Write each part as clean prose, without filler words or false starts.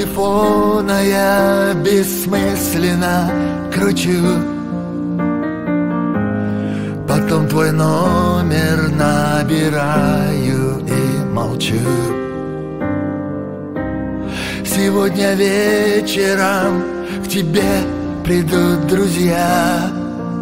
телефона я бессмысленно кручу, потом твой номер набираю и молчу. Сегодня вечером к тебе придут друзья.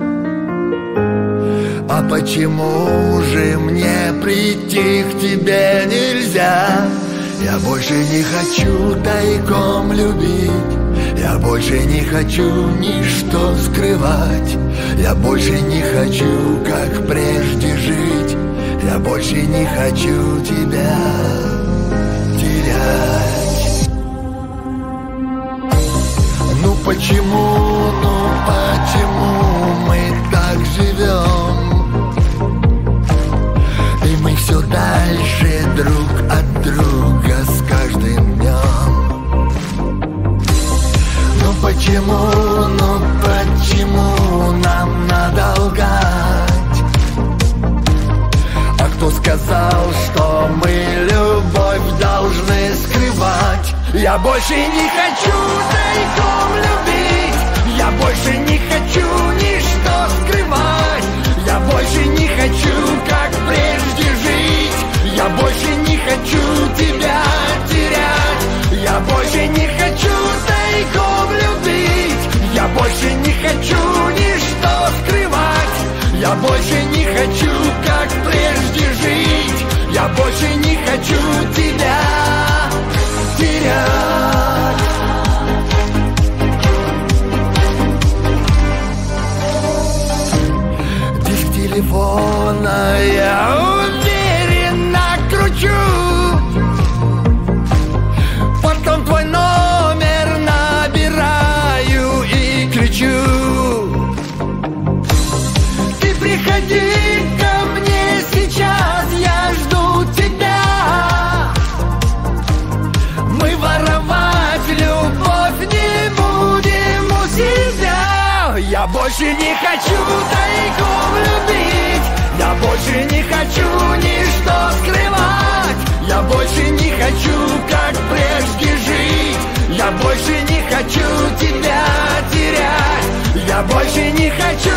А почему же мне прийти к тебе нельзя? Я больше не хочу тайком любить, я больше не хочу ничто скрывать, я больше не хочу, как прежде, жить, я больше не хочу тебя терять. Ну почему мы так живем? И мы все дальше друг от друга с каждым днем. Ну почему нам надо лгать? А кто сказал, что мы любовь должны скрывать? Я больше не хочу тайком любить, я больше не хочу ничто скрывать, я больше не хочу, как прежде, жить, я больше не хочу тебя терять, я больше не хочу тайком любить, я больше не хочу ничто скрывать, я больше не хочу, как прежде, жить, я больше не хочу тебя терять. Диск телефона я уверенно кручу, потом твой номер набираю и кричу. Ты приходи ко мне сейчас, я жду тебя. Мы воровать любовь не будем у себя. Я больше не хочу тайком любить, я больше не хочу ничто скрывать, я больше не хочу, как прежде, жить, я больше не хочу тебя терять, я больше не хочу